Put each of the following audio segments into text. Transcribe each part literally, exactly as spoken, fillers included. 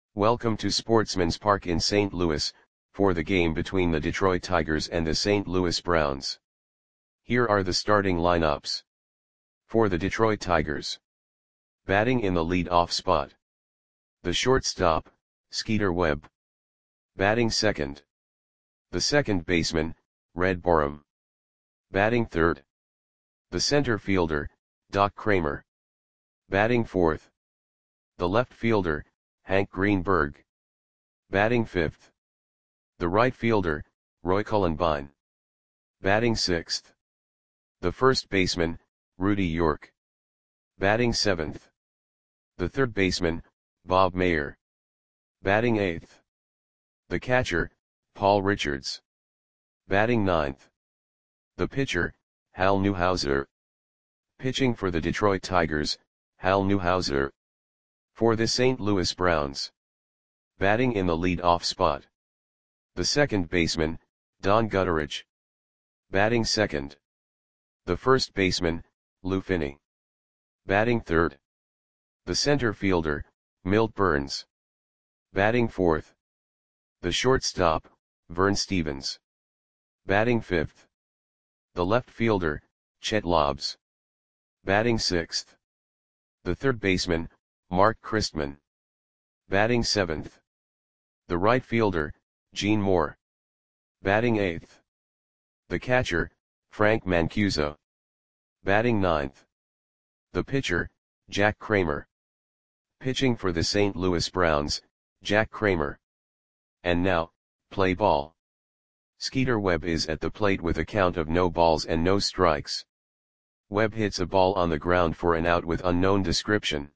Welcome to Sportsman's Park in Saint Louis, for the game between the Detroit Tigers and the Saint Louis Browns. Here are the starting lineups. For the Detroit Tigers. Batting in the lead-off spot. The shortstop, Skeeter Webb. Batting second. The second baseman, Red Borom. Batting third. The center fielder, Doc Kramer. Batting fourth. The left fielder, Hank Greenberg. Batting fifth. The right fielder, Roy Cullenbine. Batting sixth. The first baseman, Rudy York. Batting seventh. The third baseman, Bob Mayer. Batting eighth. The catcher, Paul Richards. Batting ninth. The pitcher, Hal Newhouser. Pitching for the Detroit Tigers, Hal Newhouser. For the Saint Louis Browns. Batting in the lead-off spot. The second baseman, Don Gutteridge. Batting second. The first baseman, Lou Finney. Batting third. The center fielder, Milt Burns. Batting fourth. The shortstop, Vern Stephens. Batting fifth. The left fielder, Chet Lobbs. Batting sixth. The third baseman, Mark Christman. Batting seventh. The right fielder, Gene Moore. Batting eighth. The catcher, Frank Mancuso. Batting ninth. The pitcher, Jack Kramer. Pitching for the Saint Louis Browns, Jack Kramer. And now, play ball. Skeeter Webb is at the plate with a count of no balls and no strikes. Webb hits a ball on the ground for an out with unknown description.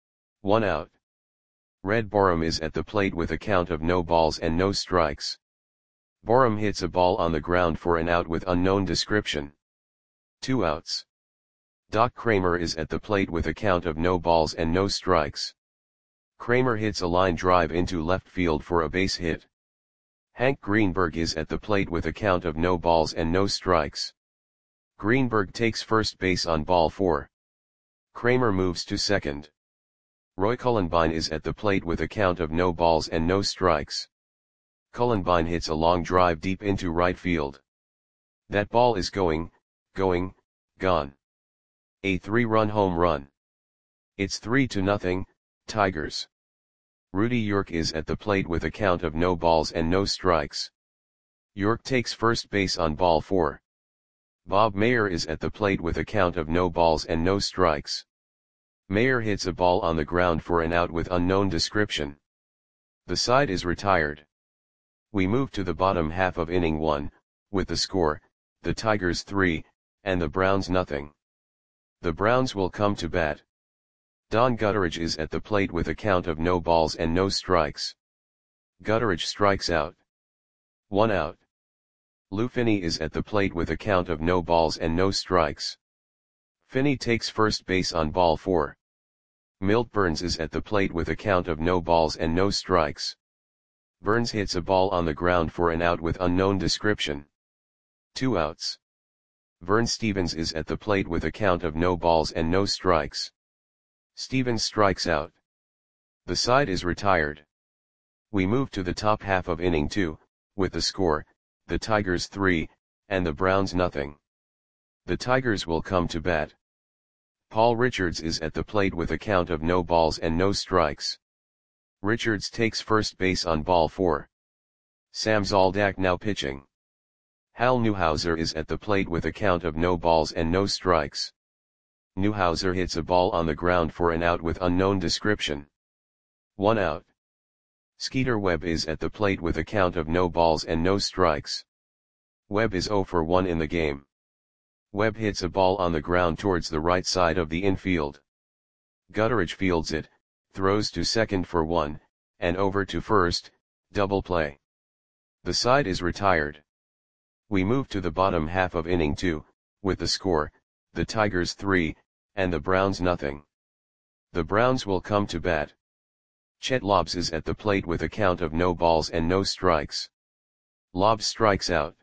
One out. Red Borom is at the plate with a count of no balls and no strikes. Borom hits a ball on the ground for an out with unknown description. Two outs. Doc Kramer is at the plate with a count of no balls and no strikes. Kramer hits a line drive into left field for a base hit. Hank Greenberg is at the plate with a count of no balls and no strikes. Greenberg takes first base on ball four. Kramer moves to second. Roy Cullenbine is at the plate with a count of no balls and no strikes. Cullenbine hits a long drive deep into right field. That ball is going, going, gone. A three-run home run. It's three to nothing, Tigers. Rudy York is at the plate with a count of no balls and no strikes. York takes first base on ball four. Bob Mayer is at the plate with a count of no balls and no strikes. Mayer hits a ball on the ground for an out with unknown description. The side is retired. We move to the bottom half of inning one, with the score, the Tigers three, and the Browns nothing. The Browns will come to bat. Don Gutteridge is at the plate with a count of no balls and no strikes. Gutteridge strikes out. One out. Lou Finney is at the plate with a count of no balls and no strikes. Finney takes first base on ball four. Milt Burns is at the plate with a count of no balls and no strikes. Burns hits a ball on the ground for an out with unknown description. Two outs. Vern Stephens is at the plate with a count of no balls and no strikes. Stephens strikes out. The side is retired. We move to the top half of inning two, with the score, the Tigers three, and the Browns nothing. The Tigers will come to bat. Paul Richards is at the plate with a count of no balls and no strikes. Richards takes first base on ball four. Sam Zoldak now pitching. Hal Newhouser is at the plate with a count of no balls and no strikes. Newhouser hits a ball on the ground for an out with unknown description. One out. Skeeter Webb is at the plate with a count of no balls and no strikes. Webb is zero for one in the game. Webb hits a ball on the ground towards the right side of the infield. Gutteridge fields it, throws to second for one, and over to first, double play. The side is retired. We move to the bottom half of inning two, with the score, the Tigers three, and the Browns nothing. The Browns will come to bat. Chet Lobbs is at the plate with a count of no balls and no strikes. Lobbs strikes out.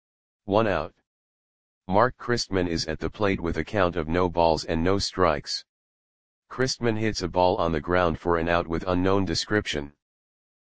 One out. Mark Christman is at the plate with a count of no balls and no strikes. Christman hits a ball on the ground for an out with unknown description.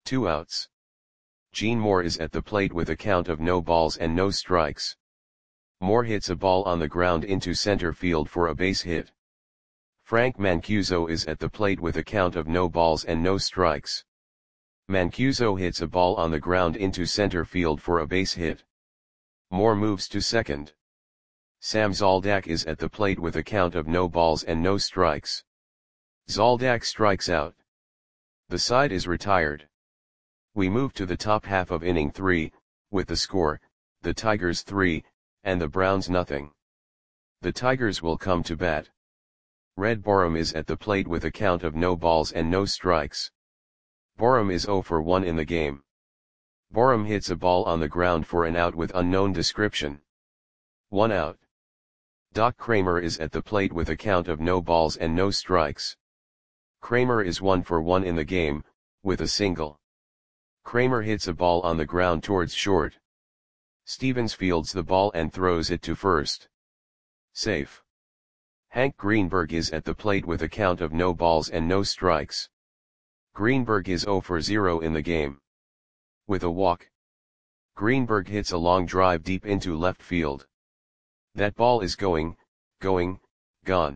Two outs. Gene Moore is at the plate with a count of no balls and no strikes. Moore hits a ball on the ground into center field for a base hit. Frank Mancuso is at the plate with a count of no balls and no strikes. Mancuso hits a ball on the ground into center field for a base hit. Moore moves to second. Sam Zoldak is at the plate with a count of no balls and no strikes. Zoldak strikes out. The side is retired. We move to the top half of inning three, with the score, the Tigers three, and the Browns nothing. The Tigers will come to bat. Red Borum is at the plate with a count of no balls and no strikes. Borum is oh for one in the game. Borum hits a ball on the ground for an out with unknown description. One out. Doc Kramer is at the plate with a count of no balls and no strikes. Kramer is one for one in the game, with a single. Kramer hits a ball on the ground towards short. Stevens fields the ball and throws it to first. Safe. Hank Greenberg is at the plate with a count of no balls and no strikes. Greenberg is oh for zero in the game. With a walk. Greenberg hits a long drive deep into left field. That ball is going, going, gone.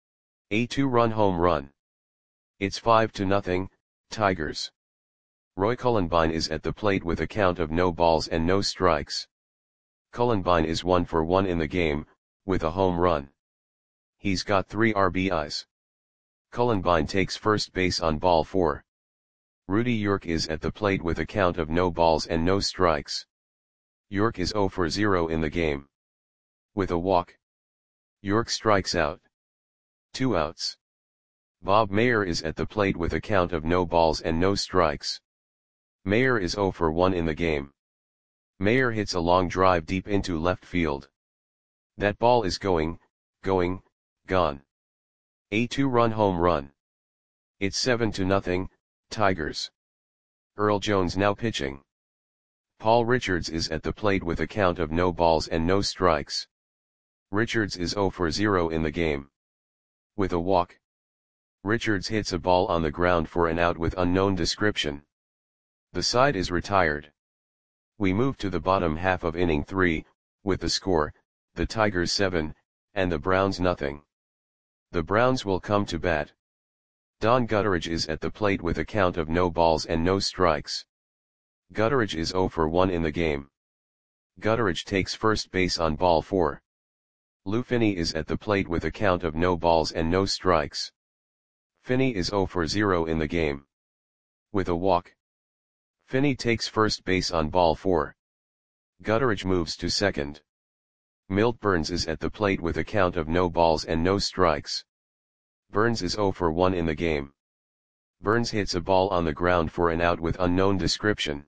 A two-run home run. It's five to nothing, Tigers. Roy Cullenbine is at the plate with a count of no balls and no strikes. Cullenbine is one for one in the game, with a home run. He's got three R B Is. Cullenbine takes first base on ball four. Rudy York is at the plate with a count of no balls and no strikes. York is oh for zero in the game. With a walk. York strikes out. Two outs. Bob Mayer is at the plate with a count of no balls and no strikes. Mayer is oh for one in the game. Mayer hits a long drive deep into left field. That ball is going, going, gone. A two-run home run. It's seven to nothing, Tigers. Earl Jones now pitching. Paul Richards is at the plate with a count of no balls and no strikes. Richards is oh for zero in the game. With a walk. Richards hits a ball on the ground for an out with unknown description. The side is retired. We move to the bottom half of inning three, with the score, the Tigers seven, and the Browns nothing. The Browns will come to bat. Don Gutteridge is at the plate with a count of no balls and no strikes. Gutteridge is oh for one in the game. Gutteridge takes first base on ball four. Lou Finney is at the plate with a count of no balls and no strikes. Finney is oh for zero in the game. With a walk. Finney takes first base on ball four. Gutteridge moves to second. Milt Burns is at the plate with a count of no balls and no strikes. Burns is oh for one in the game. Burns hits a ball on the ground for an out with unknown description.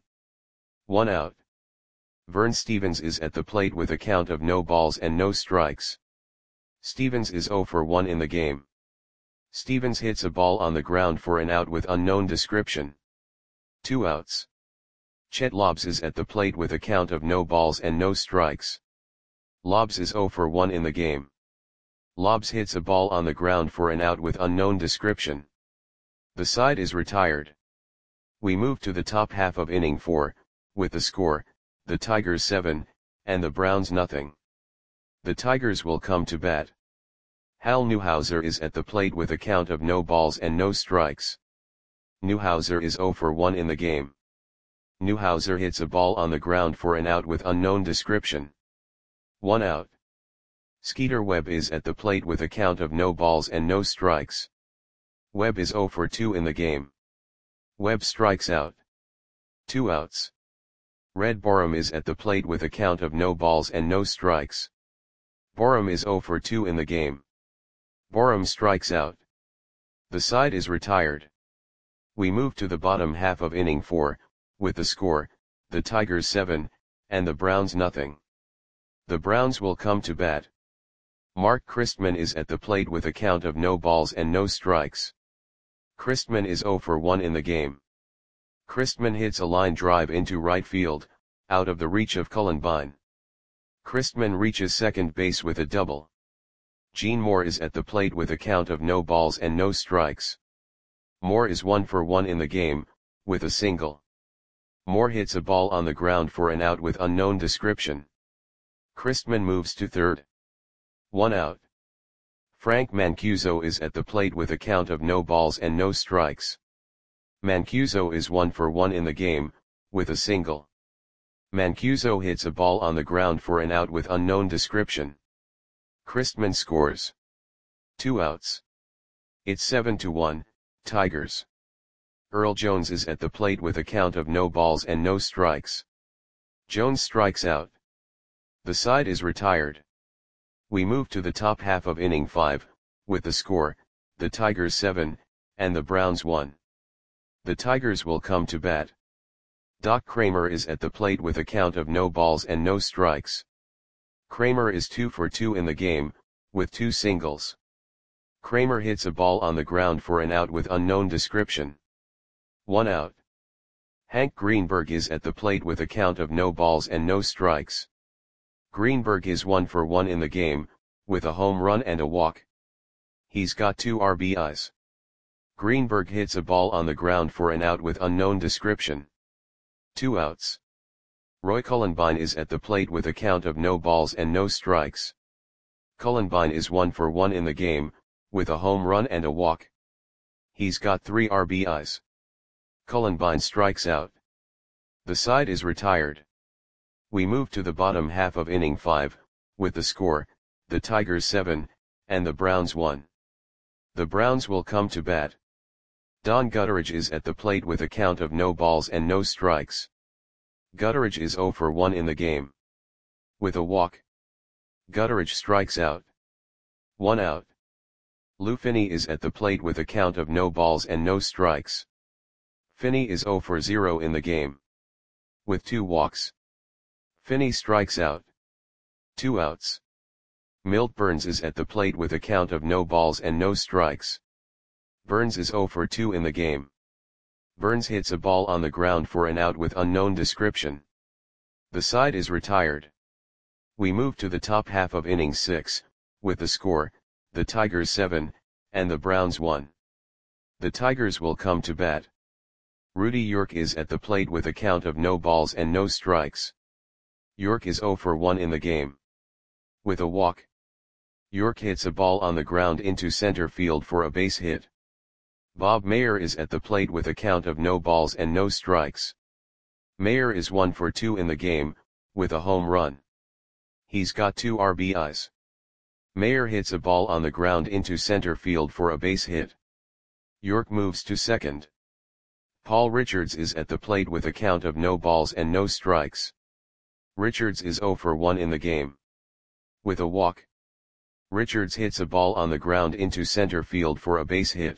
One out. Vern Stevens is at the plate with a count of no balls and no strikes. Stevens is oh for one in the game. Stevens hits a ball on the ground for an out with unknown description. Two outs. Chet Lobbs is at the plate with a count of no balls and no strikes. Lobbs is oh for one in the game. Lobbs hits a ball on the ground for an out with unknown description. The side is retired. We move to the top half of inning four, with the score, the Tigers seven, and the Browns nothing. The Tigers will come to bat. Hal Newhouser is at the plate with a count of no balls and no strikes. Newhouser is oh for one in the game. Newhouser hits a ball on the ground for an out with unknown description. One out. Skeeter Webb is at the plate with a count of no balls and no strikes. Webb is oh for two in the game. Webb strikes out. Two outs. Red Borum is at the plate with a count of no balls and no strikes. Borum is oh for two in the game. Borum strikes out. The side is retired. We move to the bottom half of inning four, with the score, the Tigers seven, and the Browns nothing. The Browns will come to bat. Mark Christman is at the plate with a count of no balls and no strikes. Christman is oh for one in the game. Christman hits a line drive into right field, out of the reach of Cullenbine. Christman reaches second base with a double. Gene Moore is at the plate with a count of no balls and no strikes. Moore is one for one in the game, with a single. Moore hits a ball on the ground for an out with unknown description. Christman moves to third. One out. Frank Mancuso is at the plate with a count of no balls and no strikes. Mancuso is one for one in the game, with a single. Mancuso hits a ball on the ground for an out with unknown description. Christman scores. Two outs. It's seven to one, Tigers. Earl Jones is at the plate with a count of no balls and no strikes. Jones strikes out. The side is retired. We move to the top half of inning five, with the score, the Tigers seven, and the Browns one. The Tigers will come to bat. Doc Kramer is at the plate with a count of no balls and no strikes. Kramer is two for two in the game, with two singles. Kramer hits a ball on the ground for an out with unknown description. One out. Hank Greenberg is at the plate with a count of no balls and no strikes. Greenberg is one for one in the game, with a home run and a walk. He's got two R B Is. Greenberg hits a ball on the ground for an out with unknown description. Two outs. Roy Cullenbine is at the plate with a count of no balls and no strikes. Cullenbine is one for one in the game, with a home run and a walk. He's got three R B Is. Cullenbine strikes out. The side is retired. We move to the bottom half of inning five, with the score, the Tigers seven, and the Browns one. The Browns will come to bat. Don Gutteridge is at the plate with a count of no balls and no strikes. Gutteridge is zero for one in the game. With a walk. Gutteridge strikes out. One out. Lou Finney is at the plate with a count of no balls and no strikes. Finney is zero for zero in the game. With two walks. Finney strikes out. Two outs. Milt Burns is at the plate with a count of no balls and no strikes. Burns is zero for two in the game. Burns hits a ball on the ground for an out with unknown description. The side is retired. We move to the top half of inning six, with the score, the Tigers seven, and the Browns one. The Tigers will come to bat. Rudy York is at the plate with a count of no balls and no strikes. York is zero for one in the game. With a walk. York hits a ball on the ground into center field for a base hit. Bob Mayer is at the plate with a count of no balls and no strikes. Mayer is one for two in the game, with a home run. He's got two R B Is. Mayer hits a ball on the ground into center field for a base hit. York moves to second. Paul Richards is at the plate with a count of no balls and no strikes. Richards is zero for one in the game. With a walk. Richards hits a ball on the ground into center field for a base hit.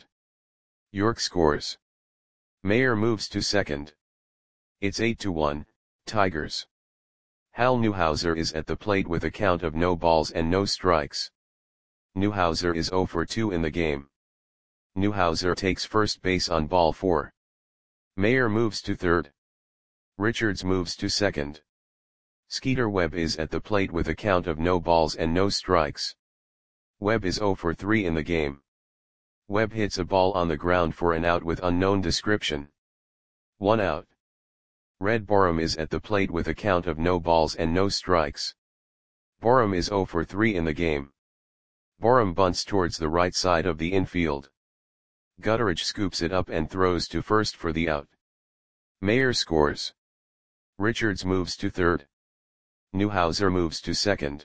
York scores. Mayer moves to second. It's eight to one, Tigers. Hal Newhouser is at the plate with a count of no balls and no strikes. Newhouser is zero for two in the game. Newhouser takes first base on ball four. Mayer moves to third. Richards moves to second. Skeeter Webb is at the plate with a count of no balls and no strikes. Webb is zero for three in the game. Webb hits a ball on the ground for an out with unknown description. One out. Red Borum is at the plate with a count of no balls and no strikes. Borum is zero for three in the game. Borum bunts towards the right side of the infield. Gutteridge scoops it up and throws to first for the out. Mayer scores. Richards moves to third. Newhouser moves to second.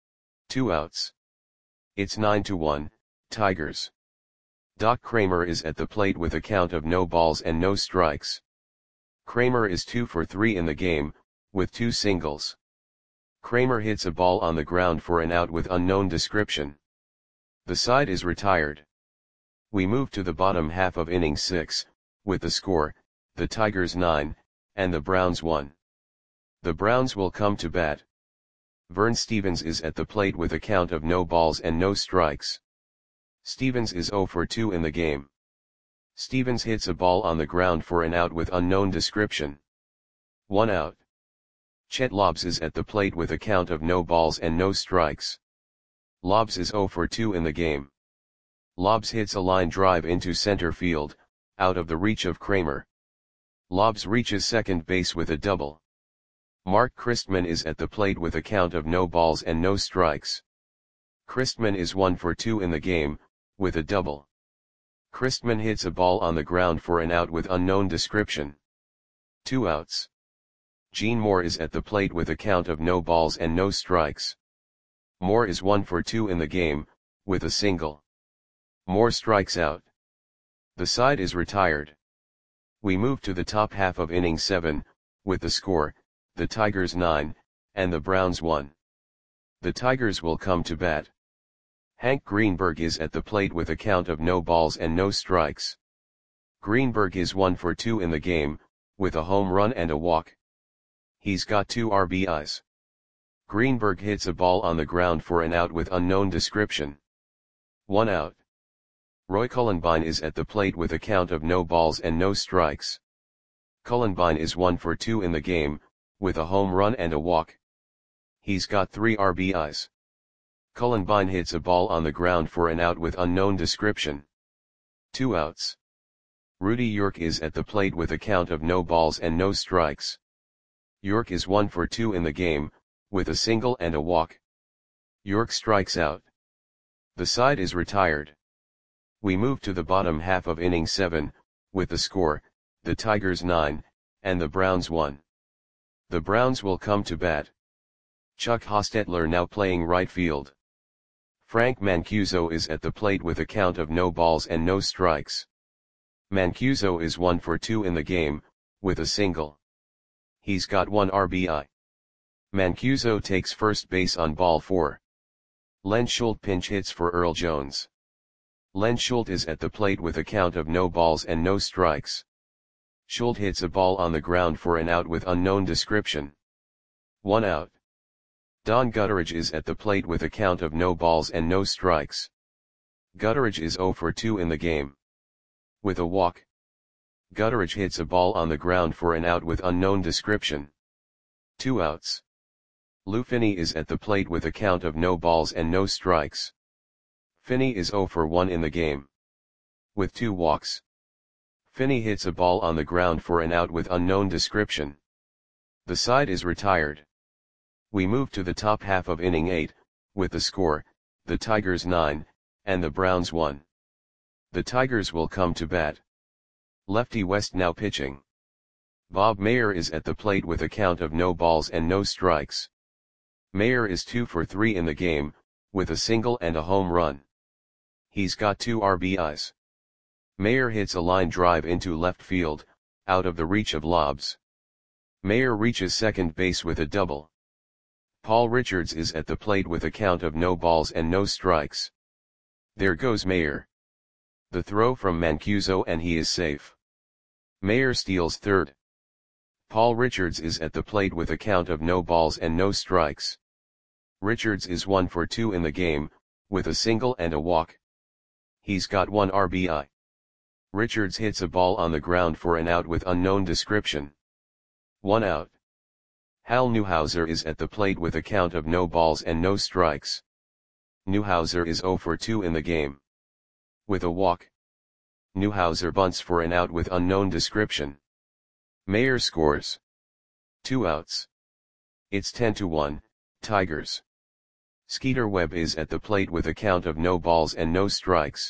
Two outs. It's nine to one, Tigers. Doc Kramer is at the plate with a count of no balls and no strikes. Kramer is two for three in the game, with two singles. Kramer hits a ball on the ground for an out with unknown description. The side is retired. We move to the bottom half of inning six, with the score, the Tigers nine, and the Browns one. The Browns will come to bat. Vern Stevens is at the plate with a count of no balls and no strikes. Stevens is zero for two in the game. Stevens hits a ball on the ground for an out with unknown description. One out. Chet Lobbs is at the plate with a count of no balls and no strikes. Lobbs is zero for two in the game. Lobbs hits a line drive into center field, out of the reach of Kramer. Lobbs reaches second base with a double. Mark Christman is at the plate with a count of no balls and no strikes. Christman is one for two in the game, with a double. Christman hits a ball on the ground for an out with unknown description. Two outs. Gene Moore is at the plate with a count of no balls and no strikes. Moore is one for two in the game, with a single. Moore strikes out. The side is retired. We move to the top half of inning seven, with the score, the Tigers nine, and the Browns one. The Tigers will come to bat. Hank Greenberg is at the plate with a count of no balls and no strikes. Greenberg is one for two in the game, with a home run and a walk. He's got two R B Is. Greenberg hits a ball on the ground for an out with unknown description. One out. Roy Cullenbine is at the plate with a count of no balls and no strikes. Cullenbine is one for two in the game, with a home run and a walk. He's got three R B Is. Cullenbine hits a ball on the ground for an out with unknown description. Two outs. Rudy York is at the plate with a count of no balls and no strikes. York is one for two in the game, with a single and a walk. York strikes out. The side is retired. We move to the bottom half of inning seven, with the score, the Tigers nine, and the Browns one. The Browns will come to bat. Chuck Hostetler now playing right field. Frank Mancuso is at the plate with a count of no balls and no strikes. Mancuso is one for two in the game, with a single. He's got one R B I. Mancuso takes first base on ball four. Len Schultz pinch hits for Earl Jones. Len Schultz is at the plate with a count of no balls and no strikes. Schultz hits a ball on the ground for an out with unknown description. One out. Don Gutteridge is at the plate with a count of no balls and no strikes. Gutteridge is zero for two in the game. With a walk. Gutteridge hits a ball on the ground for an out with unknown description. Two outs. Lou Finney is at the plate with a count of no balls and no strikes. Finney is zero for one in the game. With two walks. Finney hits a ball on the ground for an out with unknown description. The side is retired. We move to the top half of inning eight, with the score, the Tigers nine, and the Browns one. The Tigers will come to bat. Lefty West now pitching. Bob Mayer is at the plate with a count of no balls and no strikes. Mayer is two for three in the game, with a single and a home run. He's got two R B Is. Mayer hits a line drive into left field, out of the reach of Lobbs. Mayer reaches second base with a double. Paul Richards is at the plate with a count of no balls and no strikes. There goes Mayer. The throw from Mancuso and he is safe. Mayer steals third. Paul Richards is at the plate with a count of no balls and no strikes. Richards is one for two in the game, with a single and a walk. He's got one R B I. Richards hits a ball on the ground for an out with unknown description. One out. Hal Newhouser is at the plate with a count of no balls and no strikes. Newhouser is zero for two in the game. With a walk. Newhouser bunts for an out with unknown description. Mayer scores. Two outs. It's ten to one, Tigers. Skeeter Webb is at the plate with a count of no balls and no strikes.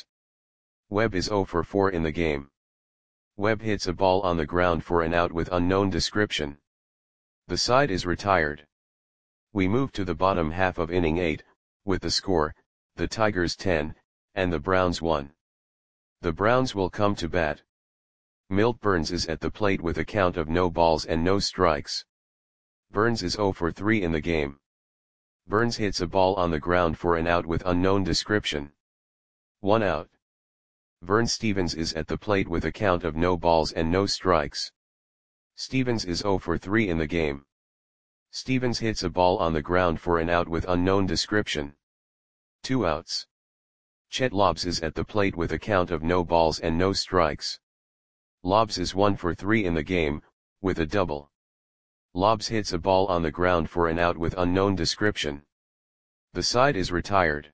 Webb is zero for four in the game. Webb hits a ball on the ground for an out with unknown description. The side is retired. We move to the bottom half of inning eight, with the score, the Tigers ten, and the Browns one. The Browns will come to bat. Milt Burns is at the plate with a count of no balls and no strikes. Burns is zero for three in the game. Burns hits a ball on the ground for an out with unknown description. One out. Vern Stevens is at the plate with a count of no balls and no strikes. Stevens is zero for three in the game. Stevens hits a ball on the ground for an out with unknown description. Two outs. Chet Lobbs is at the plate with a count of no balls and no strikes. Lobbs is one for three in the game, with a double. Lobbs hits a ball on the ground for an out with unknown description. The side is retired.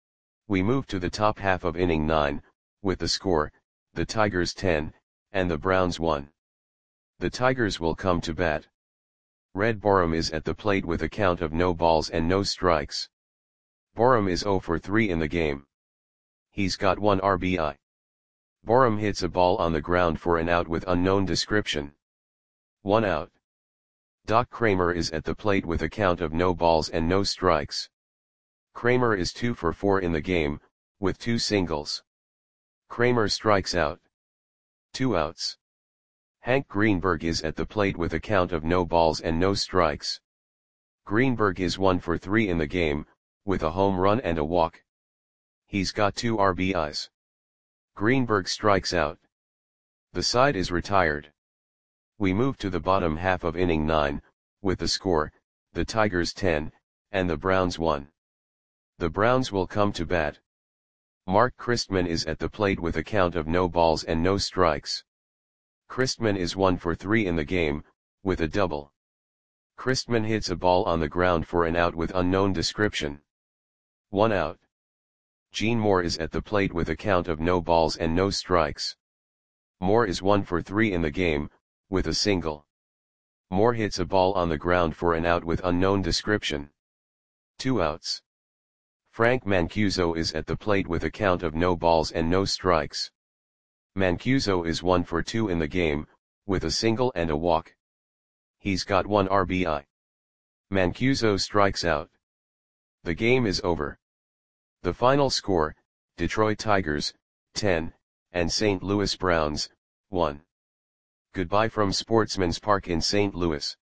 We move to the top half of inning nine, with the score, the Tigers ten, and the Browns one. The Tigers will come to bat. Red Borom is at the plate with a count of no balls and no strikes. Borom is zero for three in the game. He's got one R B I. Borom hits a ball on the ground for an out with unknown description. One out. Doc Kramer is at the plate with a count of no balls and no strikes. Kramer is two for four in the game, with two singles. Kramer strikes out. Two outs. Hank Greenberg is at the plate with a count of no balls and no strikes. Greenberg is one for three in the game, with a home run and a walk. He's got two R B Is. Greenberg strikes out. The side is retired. We move to the bottom half of inning nine, with the score, the Tigers ten, and the Browns one. The Browns will come to bat. Mark Christman is at the plate with a count of no balls and no strikes. Christman is one for three in the game, with a double. Christman hits a ball on the ground for an out with unknown description. One out. Gene Moore is at the plate with a count of no balls and no strikes. Moore is one for three in the game, with a single. Moore hits a ball on the ground for an out with unknown description. Two outs. Frank Mancuso is at the plate with a count of no balls and no strikes. Mancuso is one for two in the game, with a single and a walk. He's got one R B I. Mancuso strikes out. The game is over. The final score, Detroit Tigers, ten, and Saint Louis Browns, one. Goodbye from Sportsman's Park in Saint Louis.